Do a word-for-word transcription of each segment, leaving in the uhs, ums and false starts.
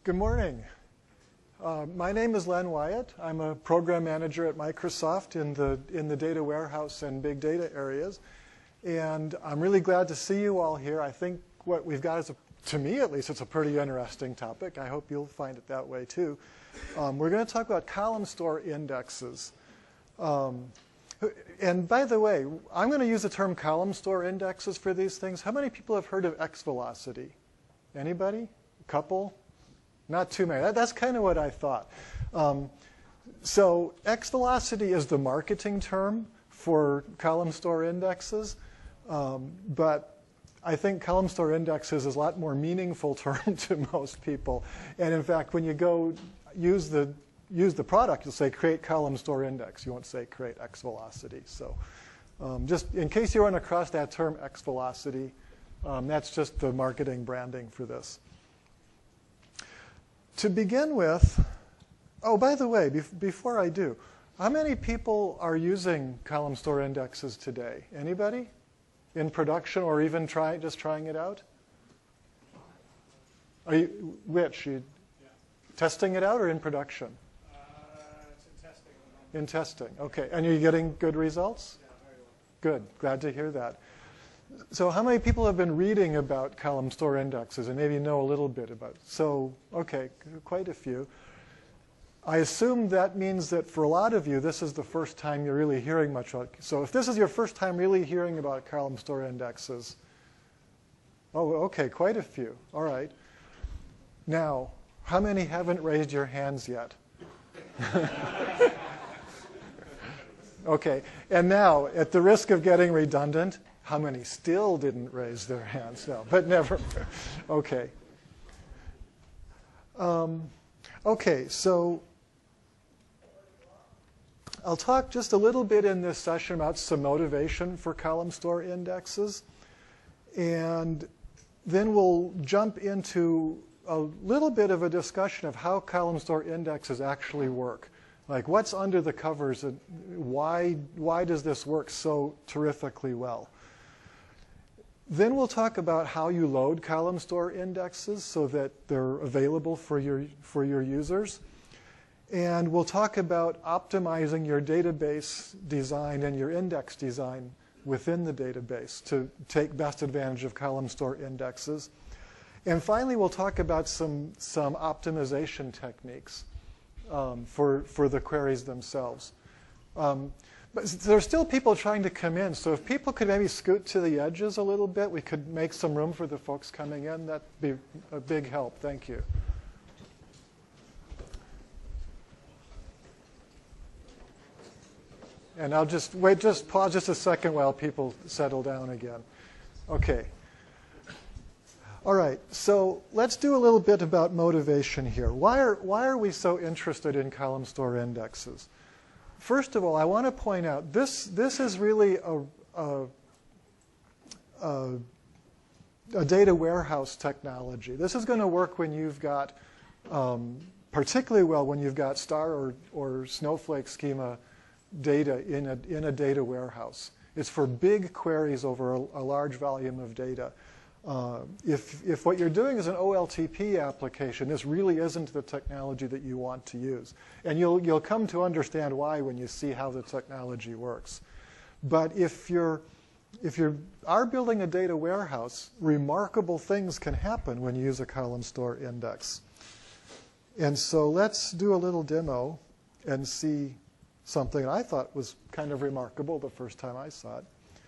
Good morning. Uh, my name is Len Wyatt. I'm a program manager at Microsoft in the, in the data warehouse and big data areas. And I'm really glad to see you all here. I think what we've got is, a, to me at least, it's a pretty interesting topic. I hope you'll find it that way too. Um, we're going to talk about column store indexes. Um, and by the way, I'm going to use the term column store indexes for these things. How many people have heard of X-velocity? Anybody? A couple? Not too many. That, that's kind of what I thought. Um, so X-velocity is the marketing term for column store indexes. Um, but I think column store indexes is a lot more meaningful term to most people. And in fact, when you go use the, use the product, you'll say create column store index. You won't say create X-velocity. So um, just in case you run across that term X-velocity, um, that's just the marketing branding for this. To begin with, oh, by the way, bef before I do, how many people are using column store indexes today? Anybody? In production or even try, just trying it out? Are you, which? You yeah. Testing it out or in production? Uh, it's in testing. In testing, okay. And you're getting good results? Yeah, very well. Good, glad to hear that. So how many people have been reading about column store indexes and maybe know a little bit about it? So, okay, quite a few. I assume that means that for a lot of you, this is the first time you're really hearing much about it. So if this is your first time really hearing about column store indexes, oh, okay, quite a few. All right. Now, how many haven't raised your hands yet? Okay, and now, at the risk of getting redundant, how many still didn't raise their hands? No, but never. Okay. Um, okay, so I'll talk just a little bit in this session about some motivation for column store indexes. And then we'll jump into a little bit of a discussion of how column store indexes actually work. Like what's under the covers and why, why does this work so terrifically well? Then we'll talk about how you load column store indexes so that they're available for your, for your users. And we'll talk about optimizing your database design and your index design within the database to take best advantage of column store indexes. And finally, we'll talk about some, some optimization techniques um, for, for the queries themselves. Um, But there's still people trying to come in, so if people could maybe scoot to the edges a little bit, we could make some room for the folks coming in. That'd be a big help. Thank you. And I'll just wait, just pause just a second while people settle down again. Okay. All right, so let's do a little bit about motivation here. Why are, why are we so interested in column store indexes? First of all, I want to point out this, this is really a, a, a, a data warehouse technology. This is going to work when you've got, um, particularly well when you've got star or, or Snowflake schema data in a, in a data warehouse. It's for big queries over a, a large volume of data. Uh, if, if what you're doing is an O L T P application, this really isn't the technology that you want to use. And you'll, you'll come to understand why when you see how the technology works. But if you're, if you are building a data warehouse, remarkable things can happen when you use a column store index. And so let's do a little demo and see something I thought was kind of remarkable the first time I saw it.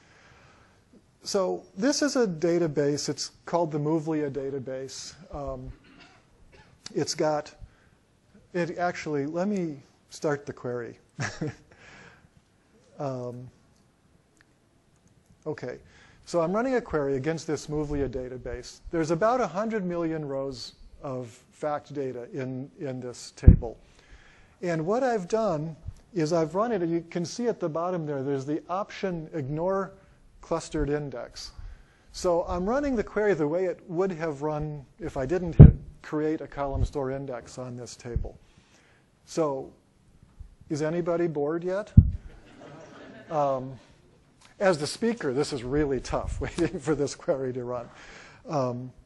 So this is a database. It's called the Movlia database. Um, it's got, it actually, let me start the query. um, okay, so I'm running a query against this Movlia database. There's about one hundred million rows of fact data in, in this table. And what I've done is I've run it, and you can see at the bottom there, there's the option ignore clustered index. So I'm running the query the way it would have run if I didn't hit create a column store index on this table. So is anybody bored yet? Um, as the speaker, this is really tough, waiting for this query to run. Um,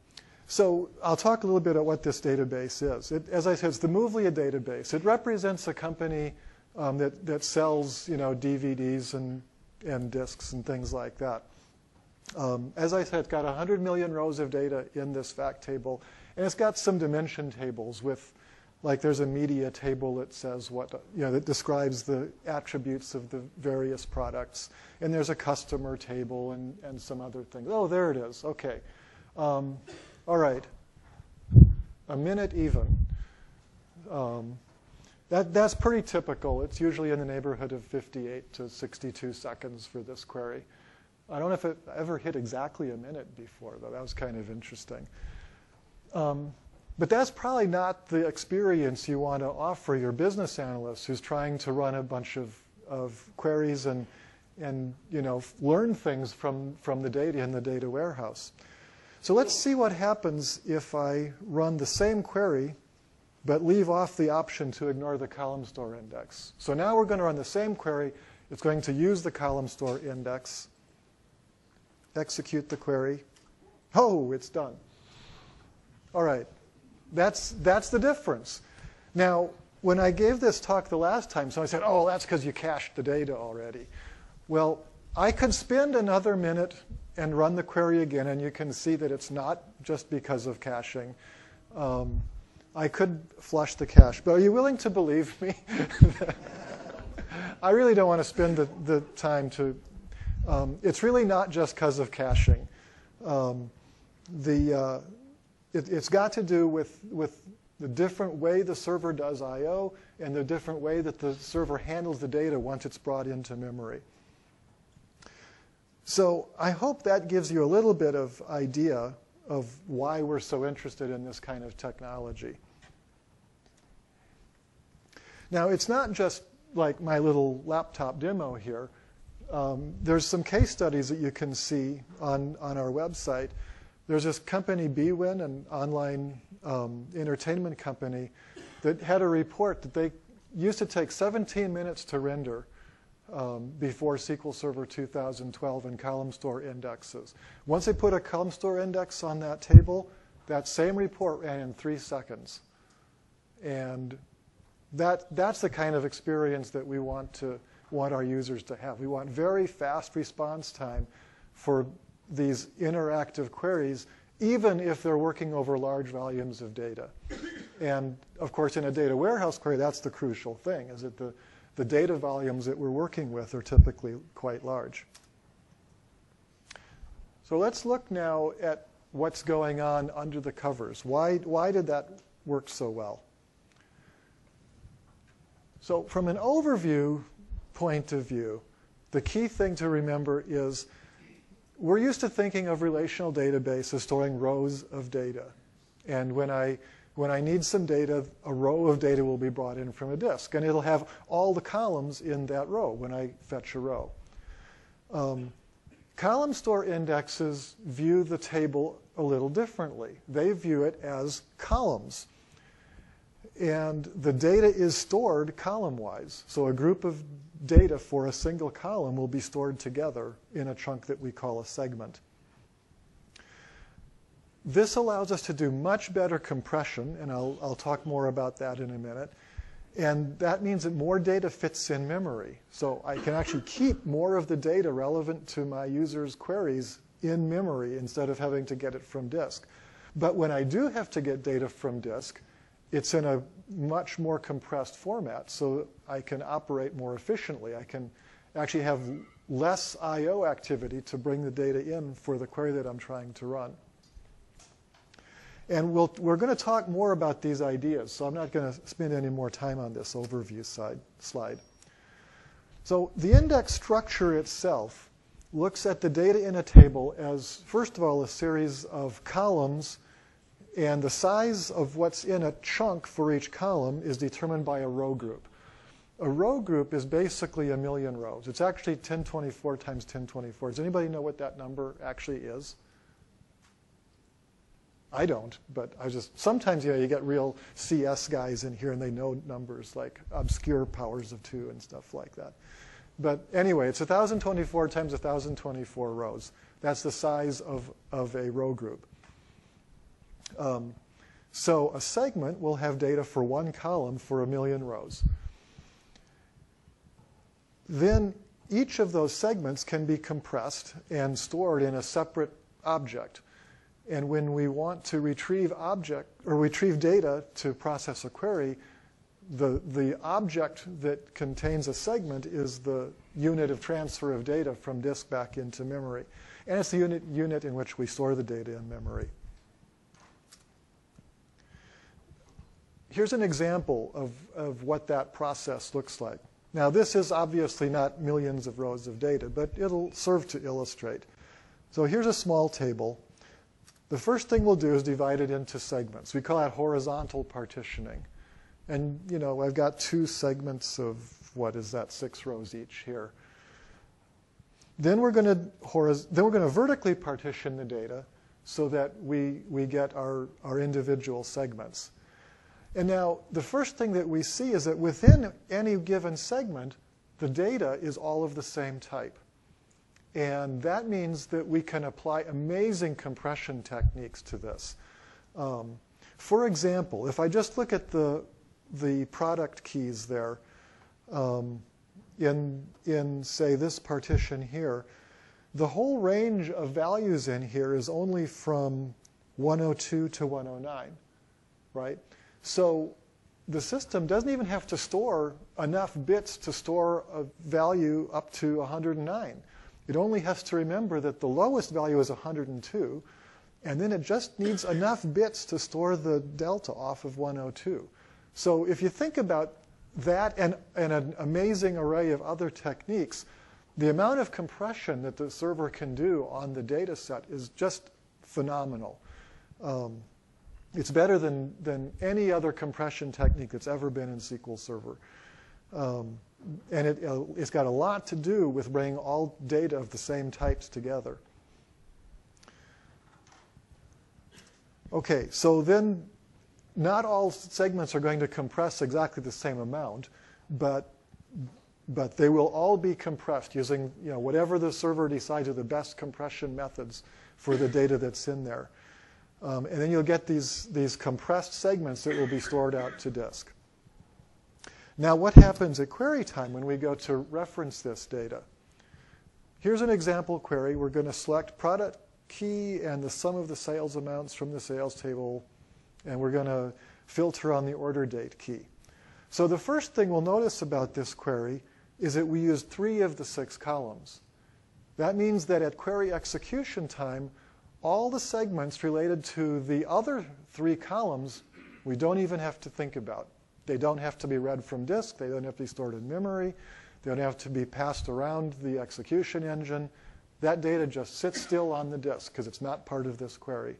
So I'll talk a little bit about what this database is. It, as I said, it's the Movlia database. It represents a company um, that, that sells, you know, D V Ds and, and discs and things like that. Um, as I said, it's got one hundred million rows of data in this fact table, and it's got some dimension tables with, like there's a media table that says what, you know, that describes the attributes of the various products, and there's a customer table and, and some other things. Oh, there it is. Okay. Um, all right. A minute even. Um, that, that's pretty typical. It's usually in the neighborhood of fifty-eight to sixty-two seconds for this query. I don't know if it ever hit exactly a minute before, though. That was kind of interesting. Um, but that's probably not the experience you want to offer your business analyst who's trying to run a bunch of, of queries and, and you know, learn things from, from the data in the data warehouse. So let's see what happens if I run the same query but leave off the option to ignore the column store index. So now we're going to run the same query. It's going to use the column store index. Execute the query. Oh, it's done. All right. That's, that's the difference. Now, when I gave this talk the last time, somebody said, oh, that's because you cached the data already. Well, I could spend another minute and run the query again, and you can see that it's not just because of caching. Um, I could flush the cache. But are you willing to believe me? I really don't want to spend the, the time to... Um, it's really not just because of caching. Um, the, uh, it, it's got to do with, with the different way the server does I O and the different way that the server handles the data once it's brought into memory. So I hope that gives you a little bit of idea of why we're so interested in this kind of technology. Now, it's not just like my little laptop demo here. Um, there's some case studies that you can see on, on our website. There's this company, bwin, an online um, entertainment company, that had a report that they used to take seventeen minutes to render um, before S Q L Server two thousand twelve and column store indexes. Once they put a column store index on that table, that same report ran in three seconds. And that, that's the kind of experience that we want to want our users to have. We want very fast response time for these interactive queries, even if they're working over large volumes of data. And of course, in a data warehouse query, that's the crucial thing, is that the, the data volumes that we're working with are typically quite large. So let's look now at what's going on under the covers. Why, why did that work so well? So from an overview point of view, the key thing to remember is we're used to thinking of relational database as storing rows of data. And when I, when I need some data, a row of data will be brought in from a disk. And it'll have all the columns in that row when I fetch a row. Um, column store indexes view the table a little differently. They view it as columns. And the data is stored column-wise. So a group of data for a single column will be stored together in a chunk that we call a segment. This allows us to do much better compression, and I'll, I'll talk more about that in a minute. And that means that more data fits in memory. So I can actually keep more of the data relevant to my user's queries in memory instead of having to get it from disk. But when I do have to get data from disk, it's in a much more compressed format, so I can operate more efficiently. I can actually have less I O activity to bring the data in for the query that I'm trying to run. And we'll, we're going to talk more about these ideas, so I'm not going to spend any more time on this overview side, slide. So the index structure itself looks at the data in a table as, first of all, a series of columns. And the size of what's in a chunk for each column is determined by a row group. A row group is basically a million rows. It's actually ten twenty-four times ten twenty-four. Does anybody know what that number actually is? I don't, but I just, sometimes, you know, you get real C S guys in here and they know numbers like obscure powers of two and stuff like that. But anyway, it's one thousand twenty-four times one thousand twenty-four rows. That's the size of, of a row group. Um, so a segment will have data for one column for a million rows. Then each of those segments can be compressed and stored in a separate object. And when we want to retrieve object or retrieve data to process a query, the, the object that contains a segment is the unit of transfer of data from disk back into memory. And it's the unit, unit in which we store the data in memory. Here's an example of, of what that process looks like. Now, this is obviously not millions of rows of data, but it'll serve to illustrate. So here's a small table. The first thing we'll do is divide it into segments. We call that horizontal partitioning. And, you know, I've got two segments of, what is that, six rows each here. Then we're going to horiz- then we're going to vertically partition the data so that we, we get our, our individual segments. And now, the first thing that we see is that within any given segment, the data is all of the same type. And that means that we can apply amazing compression techniques to this. Um, for example, if I just look at the, the product keys there, um, in, in, say, this partition here, the whole range of values in here is only from one oh two to one oh nine, right? So the system doesn't even have to store enough bits to store a value up to one hundred nine. It only has to remember that the lowest value is one hundred two, and then it just needs enough bits to store the delta off of one oh two. So if you think about that and, and an amazing array of other techniques, the amount of compression that the server can do on the data set is just phenomenal. Um, It's better than, than any other compression technique that's ever been in S Q L Server. Um, and it, uh, it's got a lot to do with bringing all data of the same types together. OK, so then not all segments are going to compress exactly the same amount, but, but they will all be compressed using, you know, whatever the server decides are the best compression methods for the data that's in there. Um, and then you'll get these, these compressed segments that will be stored out to disk. Now, what happens at query time when we go to reference this data? Here's an example query. We're going to select product key and the sum of the sales amounts from the sales table, and we're going to filter on the order date key. So the first thing we'll notice about this query is that we use three of the six columns. That means that at query execution time, all the segments related to the other three columns, we don't even have to think about. They don't have to be read from disk. They don't have to be stored in memory. They don't have to be passed around the execution engine. That data just sits still on the disk because it's not part of this query.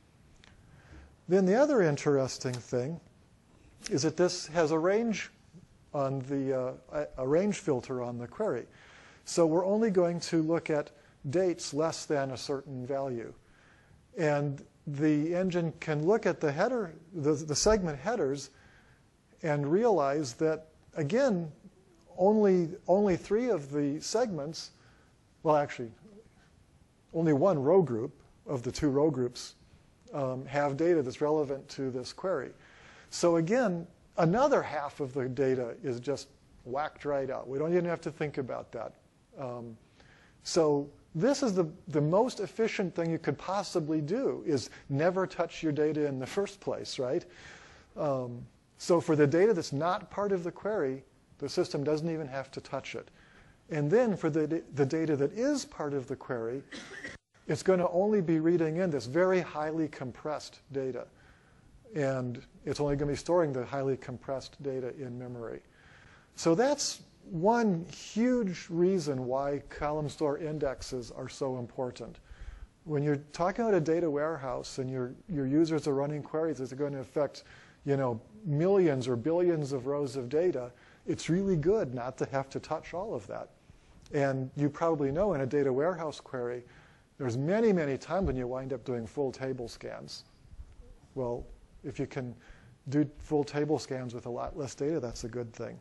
Then the other interesting thing is that this has a range on the uh, a range filter on the query. So we're only going to look at dates less than a certain value. And the engine can look at the header, the, the segment headers, and realize that, again, only, only three of the segments, well, actually, only one row group of the two row groups um, have data that's relevant to this query. So again, another half of the data is just whacked right out. We don't even have to think about that. Um, so this is the, the most efficient thing you could possibly do, is never touch your data in the first place, right? Um, so for the data that's not part of the query, the system doesn't even have to touch it. And then for the, the data that is part of the query, it's going to only be reading in this very highly compressed data. And it's only going to be storing the highly compressed data in memory. So that's one huge reason why column store indexes are so important. When you're talking about a data warehouse and your, your users are running queries that are going to affect, you know, millions or billions of rows of data, it's really good not to have to touch all of that. And you probably know in a data warehouse query, there's many, many times when you wind up doing full table scans. Well, if you can do full table scans with a lot less data, that's a good thing.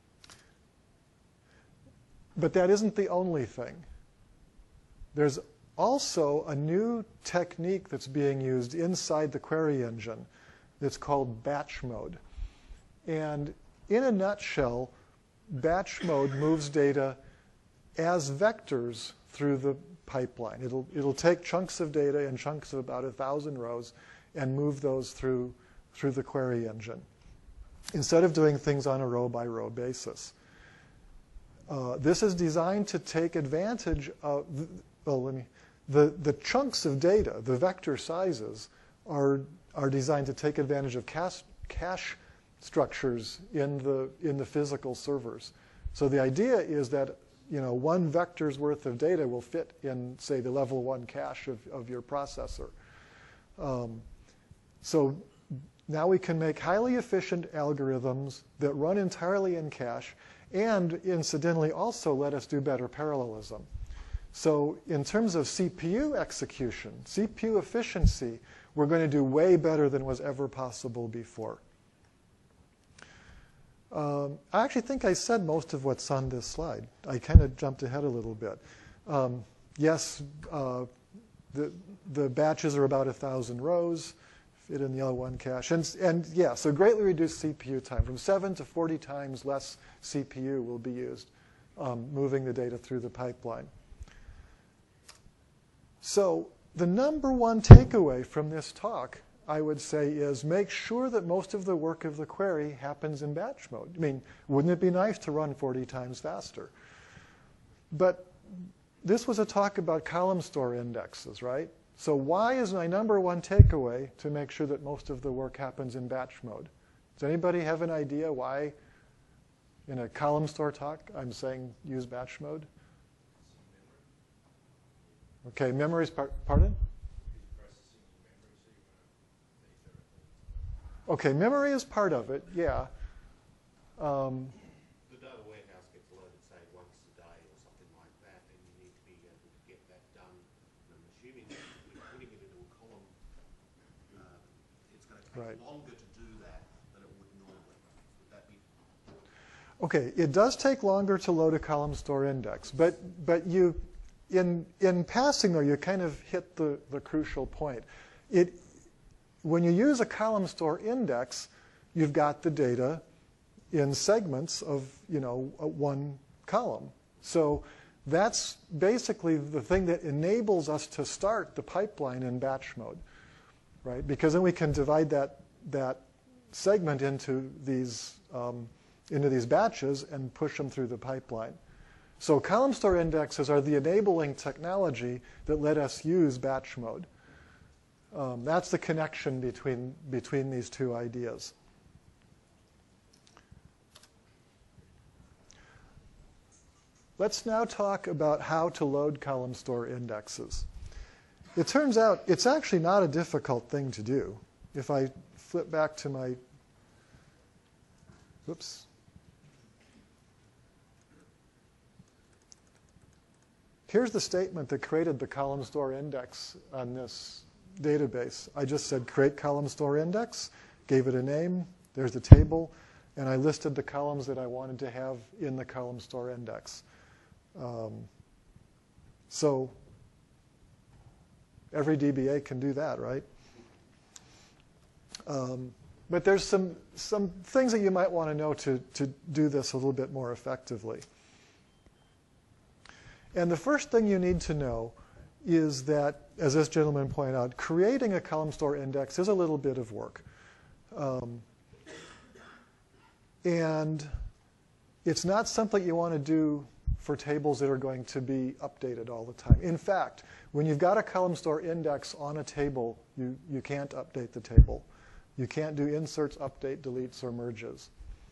But that isn't the only thing. There's also a new technique that's being used inside the query engine that's called batch mode. And in a nutshell, batch mode moves data as vectors through the pipeline. It'll, it'll take chunks of data in chunks of about a thousand rows and move those through, through the query engine, instead of doing things on a row-by-row basis. Uh, this is designed to take advantage of, well, let me, the, the chunks of data, the vector sizes, are, are designed to take advantage of cache, cache structures in the, in the physical servers. So the idea is that, you know, one vector's worth of data will fit in, say, the level one cache of, of your processor. Um, so now we can make highly efficient algorithms that run entirely in cache and, incidentally, also let us do better parallelism. So in terms of C P U execution, C P U efficiency, we're going to do way better than was ever possible before. Um, I actually think I said most of what's on this slide. I kind of jumped ahead a little bit. Um, yes, uh, the, the batches are about one thousand rows, fit in the L one cache. And, and yeah, so greatly reduced C P U time. From seven to forty times less C P U will be used um, moving the data through the pipeline. So the number one takeaway from this talk, I would say, is make sure that most of the work of the query happens in batch mode. I mean, wouldn't it be nice to run forty times faster? But this was a talk about column store indexes, right? So why is my number one takeaway to make sure that most of the work happens in batch mode? Does anybody have an idea why in a column store talk I'm saying use batch mode? Okay, memory is part, pardon? Okay, memory is part of it, yeah. Um, the data warehouse gets loaded, say, once a day or something like that, and you need to be able to get that done. And I'm assuming that when putting it into a column, uh, it's going to take right. longer to do that than it would normally. Would that be? Okay, it does take longer to load a column store index, but but you, in in passing though, you kind of hit the the crucial point. It. When you use a column store index, you've got the data in segments of, you know, one column. So that's basically the thing that enables us to start the pipeline in batch mode, right? Because then we can divide that that segment into these um, into these batches and push them through the pipeline. So column store indexes are the enabling technology that let us use batch mode. Um, that's the connection between, between these two ideas. Let's now talk about how to load column store indexes. It turns out it's actually not a difficult thing to do. If I flip back to my, whoops. Here's the statement that created the column store index on this database. I just said create column store index, gave it a name, there's the table, and I listed the columns that I wanted to have in the column store index. Um, so every D B A can do that, right? Um, but there's some, some things that you might want to know to, to do this a little bit more effectively. And the first thing you need to know is that, as this gentleman pointed out, creating a column store index is a little bit of work. Um, and it's not something you want to do for tables that are going to be updated all the time. In fact, when you've got a column store index on a table, you, you can't update the table. You can't do inserts, update, deletes, or merges.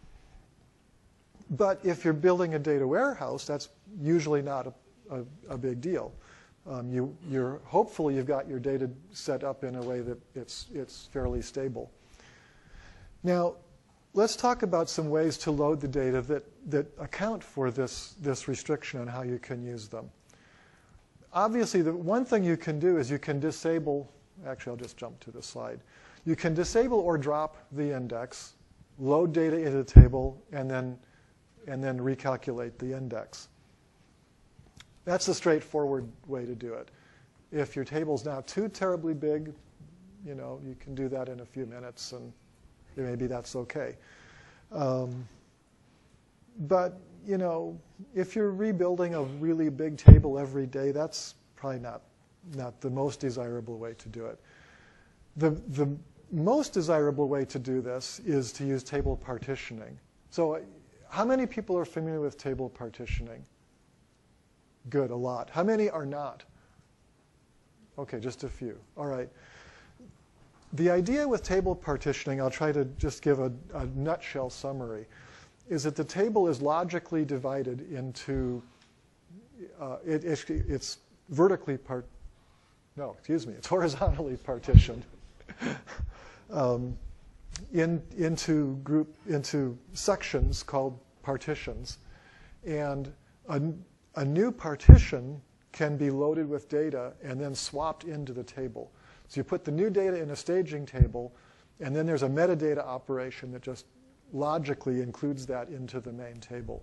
But if you're building a data warehouse, that's usually not a, a, a big deal. Um, you, you're, hopefully you've got your data set up in a way that it's, it's fairly stable. Now, let's talk about some ways to load the data that, that account for this, this restriction on how you can use them. Obviously, the one thing you can do is you can disable, actually I'll just jump to this slide. You can disable or drop the index, load data into the table, and then, and then recalculate the index. That's the straightforward way to do it. If your table's not too terribly big, you know, you can do that in a few minutes, and maybe that's okay. Um, but, you know, if you're rebuilding a really big table every day, that's probably not, not the most desirable way to do it. The, the most desirable way to do this is to use table partitioning. So how many people are familiar with table partitioning? Good, a lot. How many are not? Okay, just a few. All right. The idea with table partitioning, I'll try to just give a, a nutshell summary, is that the table is logically divided into, uh, it, it, it's vertically part, no, excuse me, it's horizontally partitioned um, in, into group, into sections called partitions. And a, a new partition can be loaded with data and then swapped into the table. So you put the new data in a staging table, and then there's a metadata operation that just logically includes that into the main table.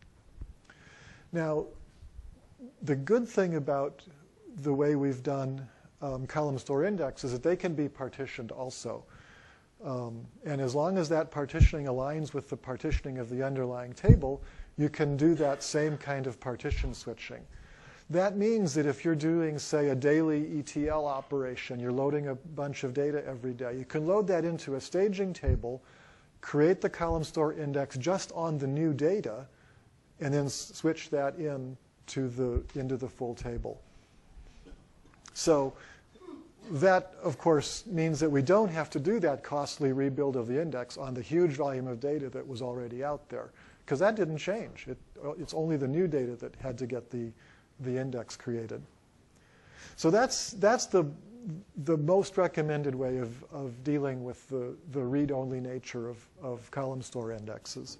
Now, the good thing about the way we've done um, column store index is that they can be partitioned also. Um, and as long as that partitioning aligns with the partitioning of the underlying table, you can do that same kind of partition switching. That means that if you're doing, say, a daily E T L operation, you're loading a bunch of data every day, you can load that into a staging table, create the column store index just on the new data, and then switch that in to the, into the full table. So that, of course, means that we don't have to do that costly rebuild of the index on the huge volume of data that was already out there, because that didn't change. It, it's only the new data that had to get the the index created. So that's, that's the, the most recommended way of, of dealing with the, the read-only nature of, of column store indexes.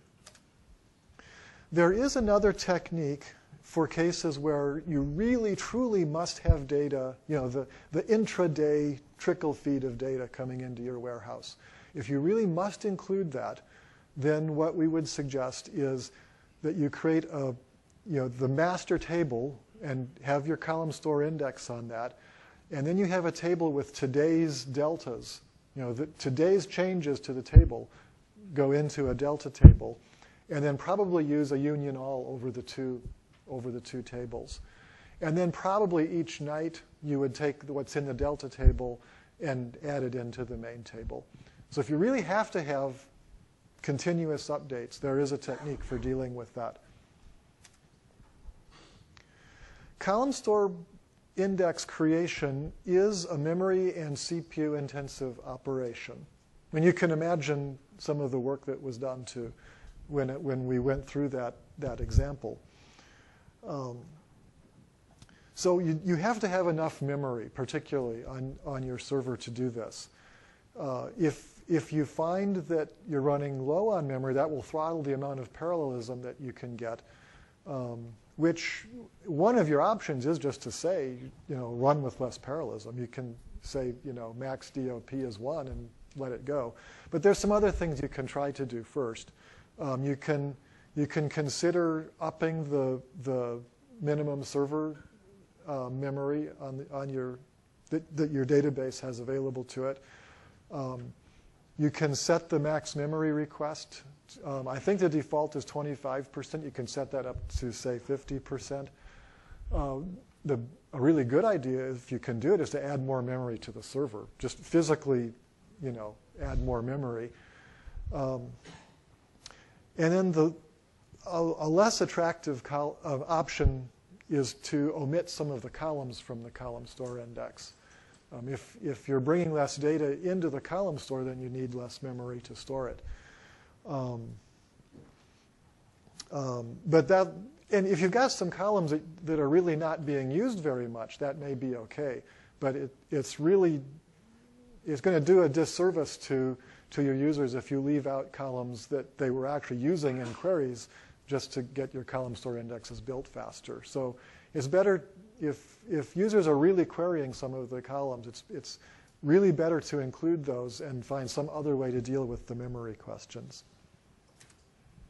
There is another technique for cases where you really, truly must have data, you know, the, the intraday trickle feed of data coming into your warehouse. If you really must include that, then what we would suggest is that you create a you know, the master table and have your column store index on that. And then you have a table with today's deltas. You know, the, today's changes to the table go into a delta table. And then probably use a union all over the two, over the two tables. And then probably each night you would take what's in the delta table and add it into the main table. So if you really have to have continuous updates, there is a technique for dealing with that. Column store index creation is a memory and C P U intensive operation. I mean, you can imagine some of the work that was done to when, it, when we went through that, that example. Um, so you, you have to have enough memory, particularly on, on your server, to do this. Uh, if, if you find that you're running low on memory, that will throttle the amount of parallelism that you can get. Um, which one of your options is just to say, you know, run with less parallelism. You can say, you know, max D O P is one and let it go. But there's some other things you can try to do first. Um, you can you can consider upping the the minimum server uh, memory on the, on your that, that your database has available to it. Um, you can set the max memory request. Um, I think the default is twenty-five percent. You can set that up to, say, fifty percent. Uh, the, a really good idea, if you can do it, is to add more memory to the server. Just physically, you know, add more memory. Um, and then the, a, a less attractive col uh, option is to omit some of the columns from the column store index. Um, if, if you're bringing less data into the column store, then you need less memory to store it. Um, um, but that, and if you've got some columns that, that are really not being used very much, that may be okay. But it, it's really, it's going to do a disservice to, to your users if you leave out columns that they were actually using in queries just to get your column store indexes built faster. So it's better if, if users are really querying some of the columns, it's, it's really better to include those and find some other way to deal with the memory questions.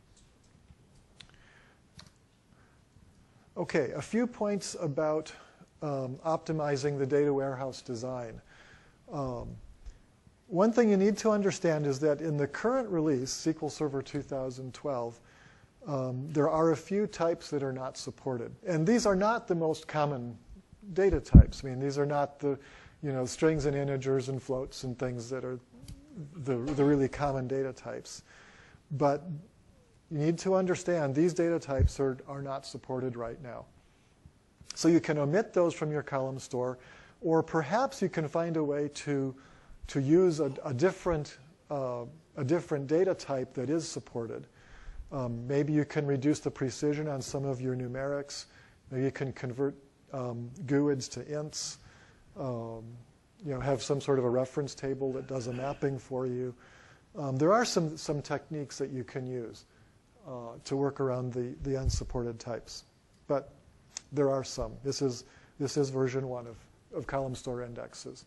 Okay, a few points about um, optimizing the data warehouse design. Um, one thing you need to understand is that in the current release, S Q L Server two thousand twelve, um, there are a few types that are not supported. And these are not the most common data types. I mean, these are not the, you know, strings and integers and floats and things that are the, the really common data types. But you need to understand these data types are, are not supported right now. So you can omit those from your column store, or perhaps you can find a way to, to use a, a, different, uh, a different data type that is supported. Um, maybe you can reduce the precision on some of your numerics. Maybe you can convert um, G U I Ds to ints. Um, you know, have some sort of a reference table that does a mapping for you. Um, there are some, some techniques that you can use uh, to work around the, the unsupported types. But there are some. This is, this is version one of, of column store indexes.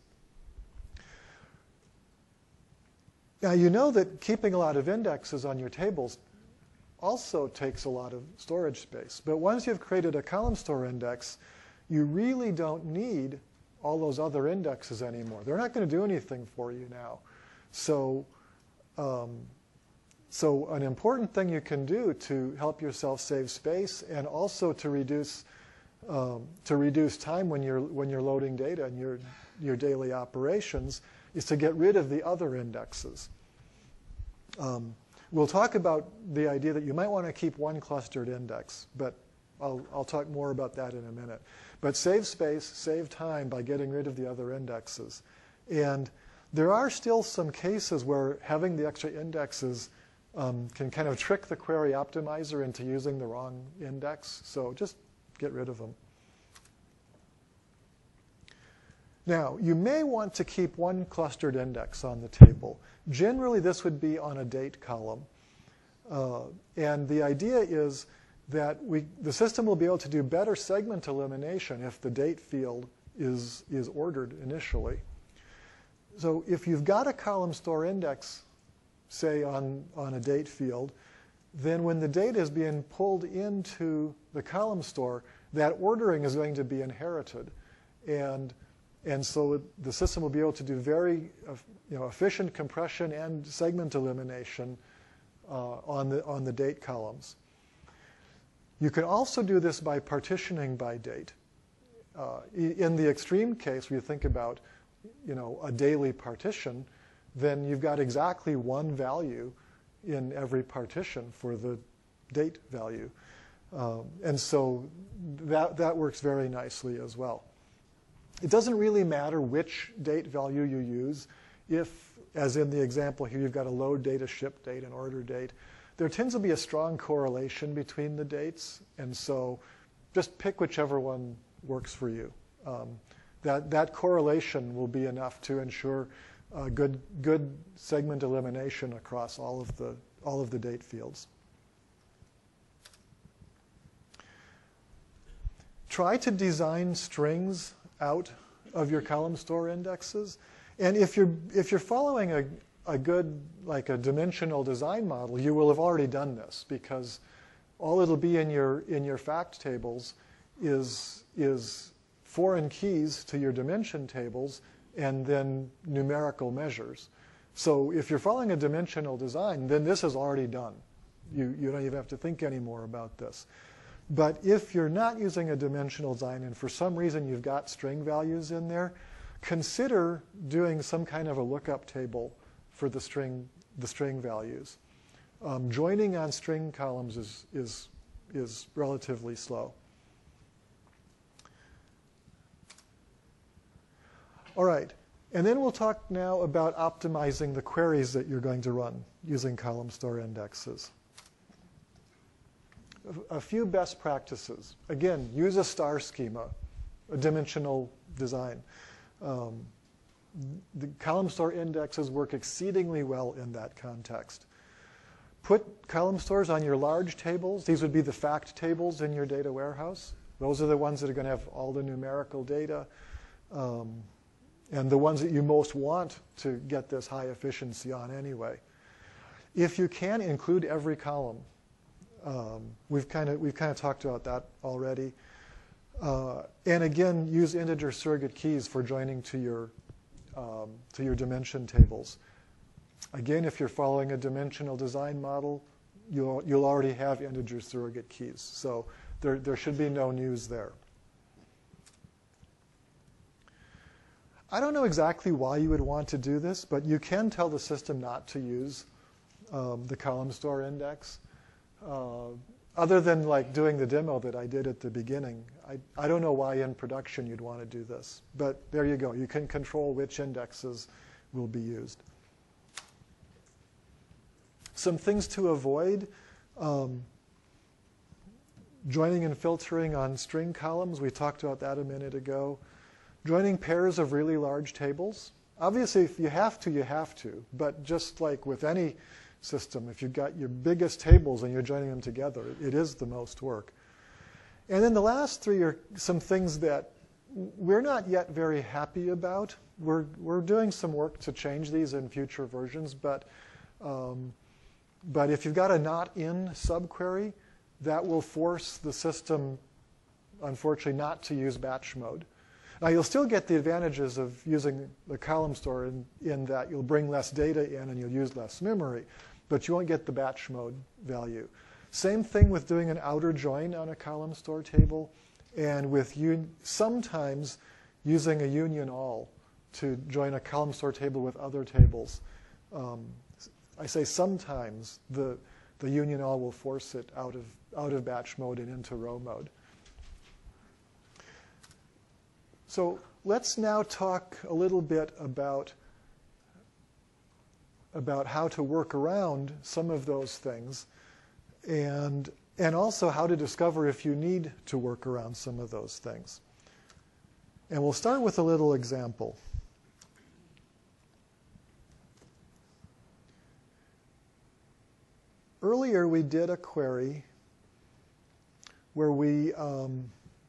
Now, you know that keeping a lot of indexes on your tables also takes a lot of storage space. But once you've created a column store index, you really don't need all those other indexes anymore. They're not going to do anything for you now. So, um, so an important thing you can do to help yourself save space and also to reduce um, to reduce time when you're when you're loading data in your your daily operations is to get rid of the other indexes. Um, we'll talk about the idea that you might want to keep one clustered index, but I'll, I'll talk more about that in a minute. But save space, save time by getting rid of the other indexes. And there are still some cases where having the extra indexes um, can kind of trick the query optimizer into using the wrong index. So just get rid of them. Now, you may want to keep one clustered index on the table. Generally, this would be on a date column. Uh, and the idea is that we, the system will be able to do better segment elimination if the date field is, is ordered initially. So if you've got a column store index, say on, on a date field, then when the data is being pulled into the column store, that ordering is going to be inherited. And, and so it, the system will be able to do very uh, you know, efficient compression and segment elimination uh, on, the, on the date columns. You can also do this by partitioning by date. Uh, in the extreme case, where you think about, you know, a daily partition, then you've got exactly one value in every partition for the date value. Um, and so that, that works very nicely as well. It doesn't really matter which date value you use. If, as in the example here, you've got a load date, a ship date, an order date, there tends to be a strong correlation between the dates, and so just pick whichever one works for you. Um, that, that correlation will be enough to ensure uh, good, good segment elimination across all of the, all of the date fields. Try to design strings out of your column store indexes. And if you're, if you're following a, a good, like a dimensional design model, you will have already done this, because all it'll be in your, in your fact tables is, is foreign keys to your dimension tables and then numerical measures. So if you're following a dimensional design, then this is already done. You, you don't even have to think anymore about this. But if you're not using a dimensional design and for some reason you've got string values in there, consider doing some kind of a lookup table for the string, the string values. Um, joining on string columns is, is, is relatively slow. All right, and then we'll talk now about optimizing the queries that you're going to run using column store indexes. A few best practices. Again, use a star schema, a dimensional design. Um, the column store indexes work exceedingly well in that context. Put column stores on your large tables. These would be the fact tables in your data warehouse. Those are the ones that are going to have all the numerical data, um, and the ones that you most want to get this high efficiency on anyway. If you can, include every column. Um, we've kind of we've kind of talked about that already. Uh, and again, use integer surrogate keys for joining to your, um, to your dimension tables. Again, if you're following a dimensional design model, you'll, you'll already have integer surrogate keys. So there, there should be no news there. I don't know exactly why you would want to do this, but you can tell the system not to use um, the column store index. Uh, other than like doing the demo that I did at the beginning, I, I don't know why in production you'd want to do this. But there you go. You can control which indexes will be used. Some things to avoid. Um, joining and filtering on string columns. We talked about that a minute ago. Joining pairs of really large tables. Obviously, if you have to, you have to. But just like with any system, if you've got your biggest tables and you're joining them together, it is the most work. And then the last three are some things that we're not yet very happy about. We're, we're doing some work to change these in future versions, but, um, but if you've got a not in subquery, that will force the system, unfortunately, not to use batch mode. Now, you'll still get the advantages of using the column store in, in that you'll bring less data in and you'll use less memory, but you won't get the batch mode value. Same thing with doing an outer join on a column store table, and with un sometimes using a union all to join a column store table with other tables. Um, I say sometimes the, the union all will force it out of, out of batch mode and into row mode. So let's now talk a little bit about, about how to work around some of those things, and, and also how to discover if you need to work around some of those things. And we'll start with a little example. Earlier we did a query where we um,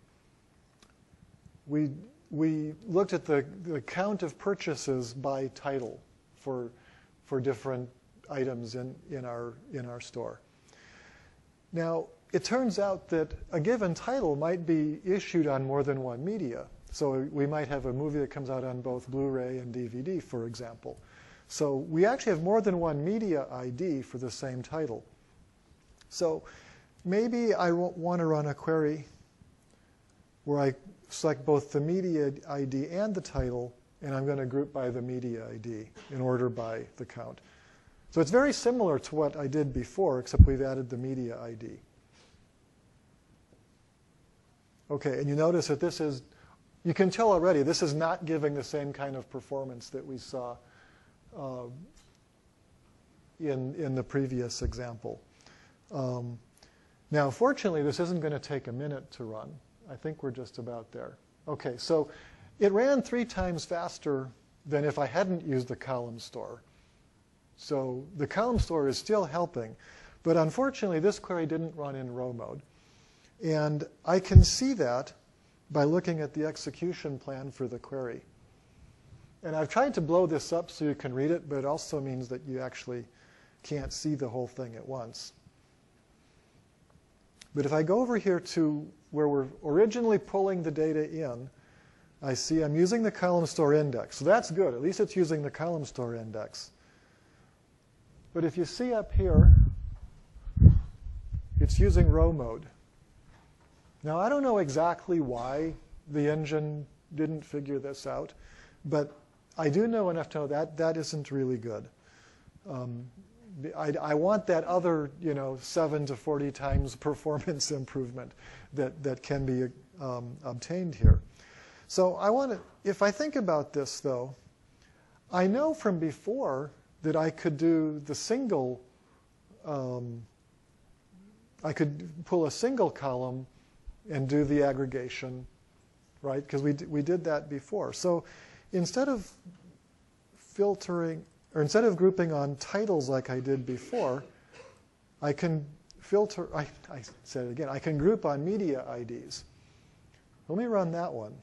we we looked at the, the count of purchases by title for for different items in, in our in our store. Now, it turns out that a given title might be issued on more than one media. So we might have a movie that comes out on both Blu-ray and D V D, for example. So we actually have more than one media I D for the same title. So maybe I want to run a query where I select both the media I D and the title, and I'm going to group by the media I D in order by the count. So it's very similar to what I did before, except we've added the media I D. Okay, and you notice that this is, you can tell already, this is not giving the same kind of performance that we saw uh, in, in the previous example. Um, now, fortunately, this isn't going to take a minute to run. I think we're just about there. Okay, so it ran three times faster than if I hadn't used the column store. So the column store is still helping, but unfortunately, this query didn't run in row mode. And I can see that by looking at the execution plan for the query. And I've tried to blow this up so you can read it, but it also means that you actually can't see the whole thing at once. But if I go over here to where we're originally pulling the data in, I see I'm using the column store index. So that's good. At least it's using the column store index. But if you see up here, it's using row mode. Now, I don't know exactly why the engine didn't figure this out, but I do know enough to know that that isn't really good. Um, I, I want that other, you know, seven to forty times performance improvement that, that can be um, obtained here. So I want to, if I think about this, though, I know from before that I could do the single, um, I could pull a single column and do the aggregation, right? Because we, we did that before. So instead of filtering, or instead of grouping on titles like I did before, I can filter, I, I said it again, I can group on media I Ds. Let me run that one.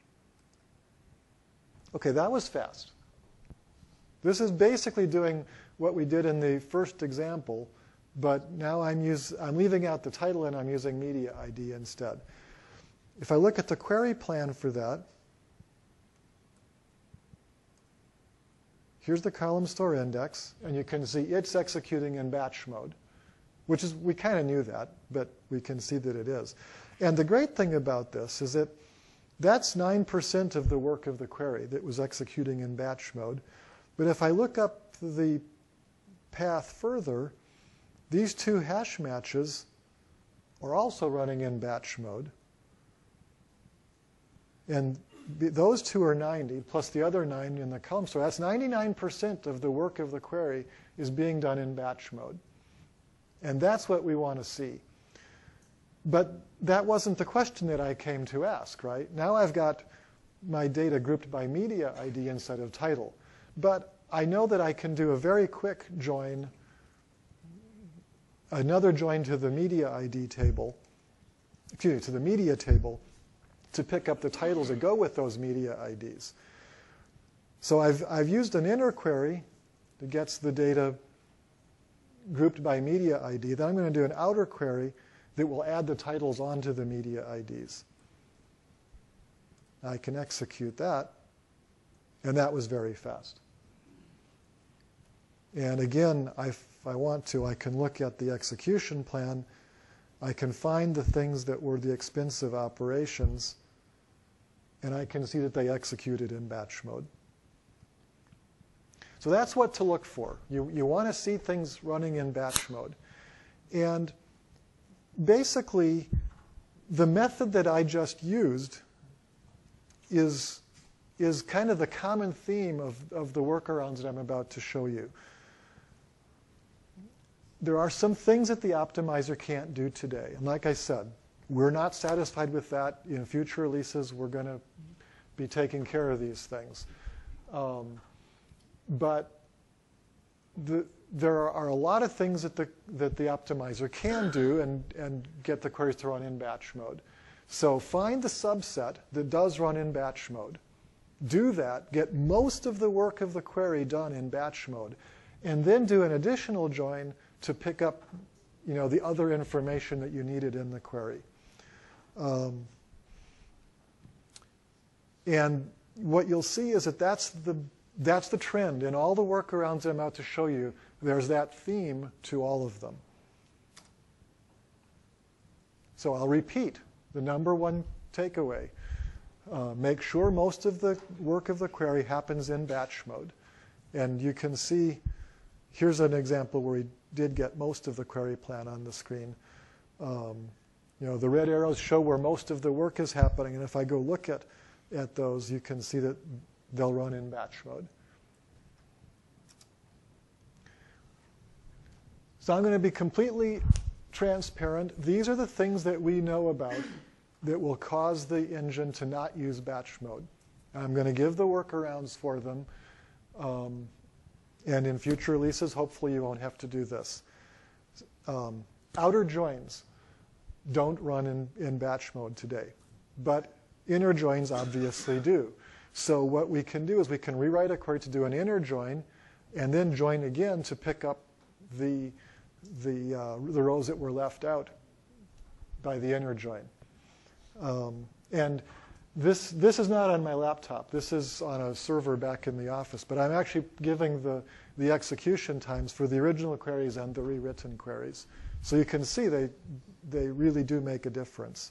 Okay, that was fast. This is basically doing what we did in the first example, but now I'm, use, I'm leaving out the title and I'm using media I D instead. if I look at the query plan for that, here's the column store index, and you can see it's executing in batch mode, which is, we kind of knew that, but we can see that it is. And the great thing about this is that that's nine percent of the work of the query that was executing in batch mode. But if I look up the path further, these two hash matches are also running in batch mode. And those two are ninety, plus the other nine in the column store. That's ninety-nine percent of the work of the query is being done in batch mode. And that's what we want to see. But that wasn't the question that I came to ask, right? Now I've got my data grouped by media I D instead of title. But I know that I can do a very quick join, another join to the media I D table, excuse me, to the media table, to pick up the titles that go with those media I Ds. So I've, I've used an inner query that gets the data grouped by media I D. Then I'm going to do an outer query that will add the titles onto the media I Ds. I can execute that, and that was very fast. And again, if I want to, I can look at the execution plan. I can find the things that were the expensive operations, and I can see that they executed in batch mode. So that's what to look for. You, you want to see things running in batch mode. And basically, the method that I just used is, is kind of the common theme of, of the workarounds that I'm about to show you. There are some things that the optimizer can't do today. And like I said, we're not satisfied with that. In future releases, we're going to be taking care of these things. Um, but the, there are a lot of things that the, that the optimizer can do and, and get the queries to run in batch mode. So find the subset that does run in batch mode. Do that, get most of the work of the query done in batch mode, and then do an additional join to pick up, you know, the other information that you needed in the query. Um, and what you'll see is that that's the, that's the trend. In all the workarounds that I'm about to show you, there's that theme to all of them. So I'll repeat the number one takeaway. Uh, make sure most of the work of the query happens in batch mode. And you can see, here's an example where we did get most of the query plan on the screen. Um, you know, the red arrows show where most of the work is happening. And if I go look at, at those, you can see that they'll run in batch mode. So I'm going to be completely transparent. These are the things that we know about that will cause the engine to not use batch mode. I'm going to give the workarounds for them. Um, and in future releases, hopefully you won't have to do this. Um, outer joins don't run in, in batch mode today. But inner joins obviously do. So what we can do is we can rewrite a query to do an inner join and then join again to pick up the, the, uh, the rows that were left out by the inner join. Um, and this, this is not on my laptop. This is on a server back in the office. But I'm actually giving the, the execution times for the original queries and the rewritten queries. So you can see they, they really do make a difference.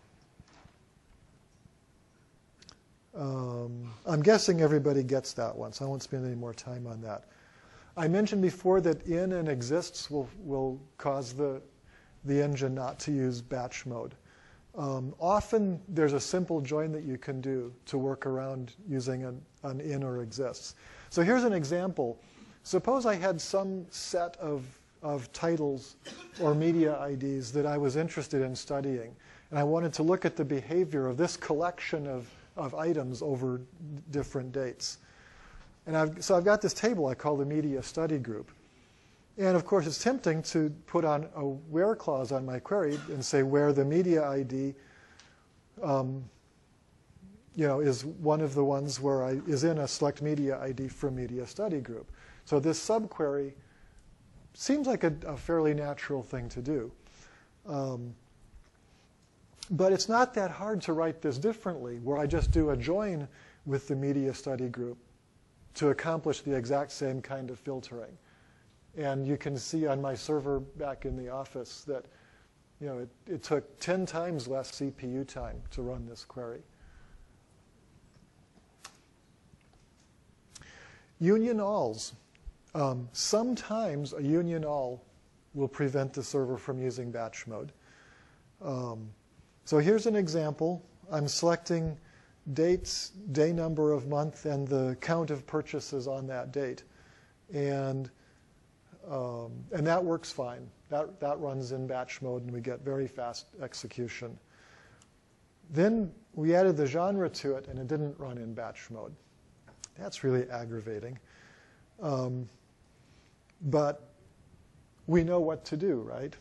Um, I'm guessing everybody gets that one, so I won't spend any more time on that. I mentioned before that in and exists will, will cause the, the engine not to use batch mode. Um, often there's a simple join that you can do to work around using an, an in or exists. So here's an example. Suppose I had some set of, of titles or media I Ds that I was interested in studying, and I wanted to look at the behavior of this collection of, of items over different dates. And I've, so I've got this table I call the media study group. And of course, it's tempting to put on a where clause on my query and say where the media I D um, you know, is one of the ones where I is in a select media I D from media study group. So this subquery seems like a, a fairly natural thing to do. Um, But it's not that hard to write this differently, where I just do a join with the media study group to accomplish the exact same kind of filtering. And you can see on my server back in the office that, you know, it, it took ten times less C P U time to run this query. Union alls. Um, sometimes a union all will prevent the server from using batch mode. Um, so here's an example. I'm selecting dates, day number of month, and the count of purchases on that date. And, um, and that works fine. That, that runs in batch mode, and we get very fast execution. Then we added the genre to it, and it didn't run in batch mode. That's really aggravating. Um, but we know what to do, right?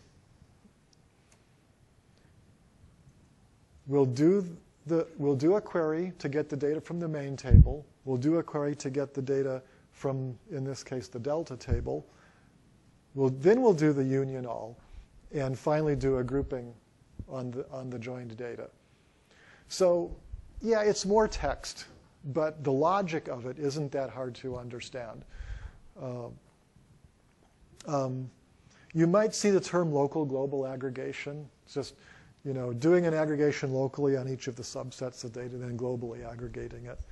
We'll do, the, we'll do a query to get the data from the main table. We'll do a query to get the data from, in this case, the delta table. We'll, then we'll do the union all, and finally do a grouping on the, on the joined data. So yeah, it's more text, but the logic of it isn't that hard to understand. Uh, um, you might see the term local global aggregation. It's just, you know, doing an aggregation locally on each of the subsets of data, then globally aggregating it.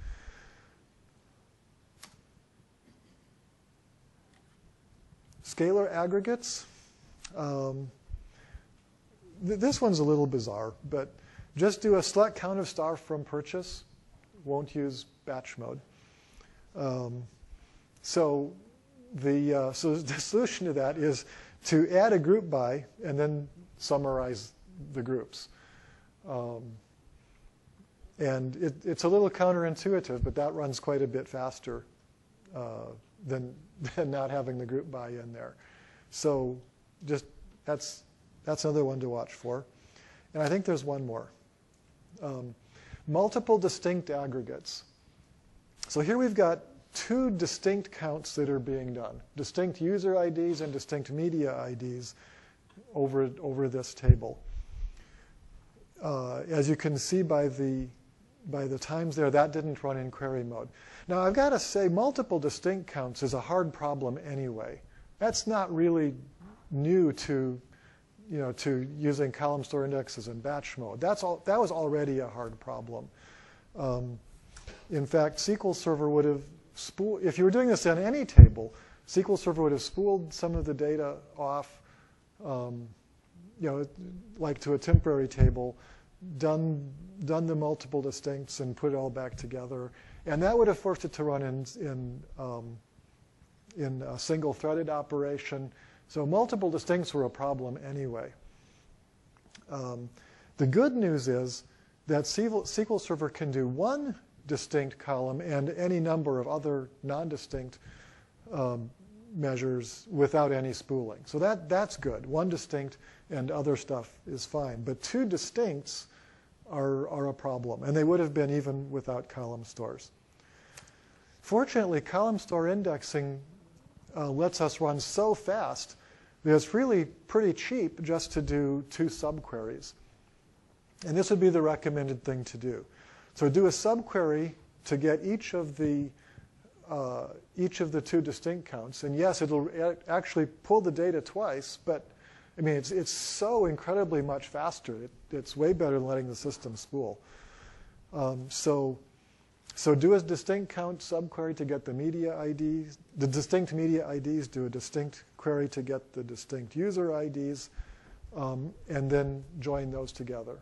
Scalar aggregates. Um, th this one's a little bizarre, but just do a select count of star from purchase. Won't use batch mode. Um, so the uh, so the solution to that is to add a group by and then summarize the groups. Um, and it, it's a little counterintuitive, but that runs quite a bit faster uh, than, than not having the group by in there. So just that's, that's another one to watch for. And I think there's one more. Um, multiple distinct aggregates. So here we've got two distinct counts that are being done, distinct user I Ds and distinct media I Ds over, over this table. Uh, as you can see by the, by the times there, that didn't run in query mode. Now, I've got to say, multiple distinct counts is a hard problem anyway. That's not really new to, you know, to using column store indexes in batch mode. That's all, that was already a hard problem. Um, in fact, S Q L Server would have spooled, if you were doing this on any table, S Q L Server would have spooled some of the data off, um, you know, like to a temporary table, done, done the multiple distincts and put it all back together. And that would have forced it to run in, in, um, in a single threaded operation. So multiple distincts were a problem anyway. Um, the good news is that S Q L Server can do one distinct column and any number of other non-distinct um, measures without any spooling. So that, that's good. One distinct and other stuff is fine. But two distincts are, are a problem. And they would have been even without column stores. Fortunately, column store indexing uh, lets us run so fast that it's really pretty cheap just to do two subqueries. And this would be the recommended thing to do. So do a subquery to get each of the uh, each of the two distinct counts. And yes, it'll actually pull the data twice, but I mean, it's, it's so incredibly much faster. It, it's way better than letting the system spool. Um, so, so do a distinct count subquery to get the media I Ds, the distinct media I Ds, do a distinct query to get the distinct user I Ds, um, and then join those together.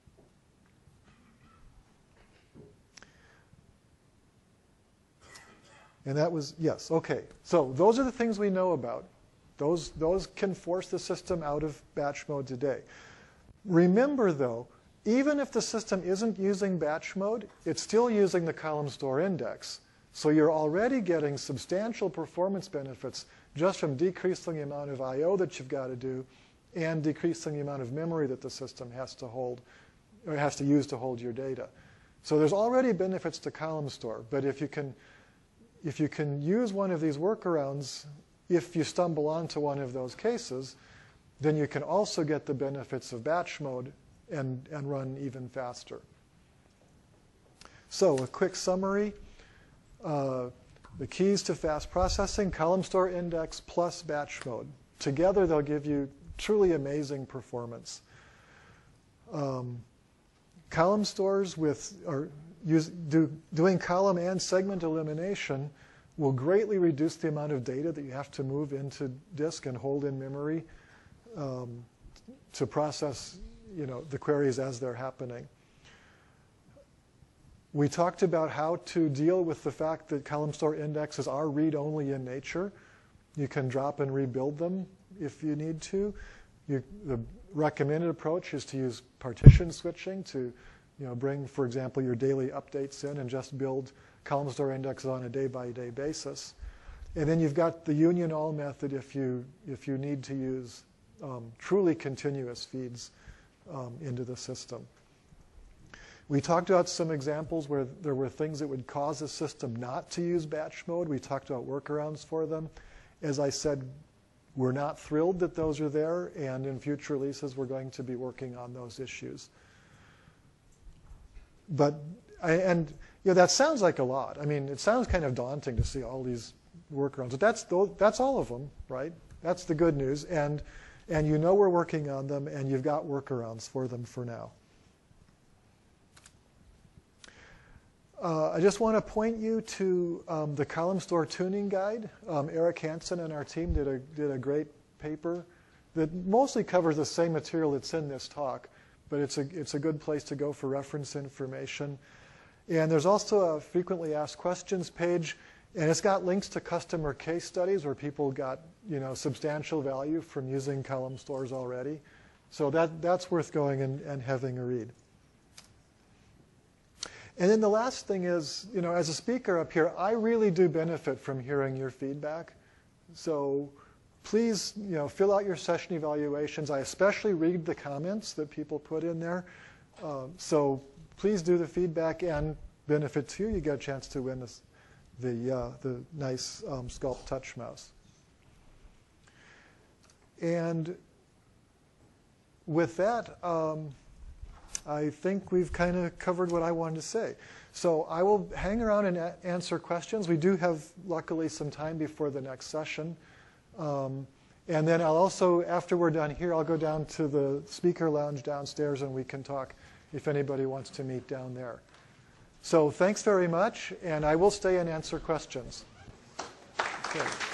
And that was, yes, okay. So those are the things we know about. Those, those can force the system out of batch mode today. Remember, though, even if the system isn't using batch mode, it's still using the column store index. So you're already getting substantial performance benefits just from decreasing the amount of I O that you've got to do and decreasing the amount of memory that the system has to hold, or has to use to hold your data. So there's already benefits to column store, but if you can If you can use one of these workarounds, if you stumble onto one of those cases, then you can also get the benefits of batch mode and, and run even faster. So a quick summary. Uh, the keys to fast processing, column store index plus batch mode. Together they'll give you truly amazing performance. Um, column stores with, or use, do, doing column and segment elimination will greatly reduce the amount of data that you have to move into disk and hold in memory um, to process, you know, the queries as they're happening. We talked about how to deal with the fact that column store indexes are read-only in nature. You can drop and rebuild them if you need to. You, the recommended approach is to use partition switching to, you know, bring, for example, your daily updates in and just build column store indexes on a day-by-day basis. And then you've got the union all method if you, if you need to use um, truly continuous feeds um, into the system. We talked about some examples where there were things that would cause a system not to use batch mode. We talked about workarounds for them. As I said, we're not thrilled that those are there, and in future releases we're going to be working on those issues. But, and you know, that sounds like a lot. I mean, it sounds kind of daunting to see all these workarounds, but that's, that's all of them, right? That's the good news, and, and you know we're working on them, and you've got workarounds for them for now. Uh, I just want to point you to um, the column store tuning guide. Um, Eric Hansen and our team did a, did a great paper that mostly covers the same material that's in this talk, but it's a, it's a good place to go for reference information. And there's also a frequently asked questions page, and it's got links to customer case studies where people got, you know, substantial value from using column stores already. So that, that's worth going and, and having a read. And then the last thing is, you know, as a speaker up here, I really do benefit from hearing your feedback. So please, you know, fill out your session evaluations. I especially read the comments that people put in there. Uh, so please do the feedback, and benefit to you. You get a chance to win this, the, uh, the nice um, Sculpt Touch mouse. And with that, um, I think we've kind of covered what I wanted to say. So I will hang around and a answer questions. We do have, luckily, some time before the next session. Um, and then I'll also, after we're done here, I'll go down to the speaker lounge downstairs and we can talk if anybody wants to meet down there. So thanks very much, and I will stay and answer questions. Okay.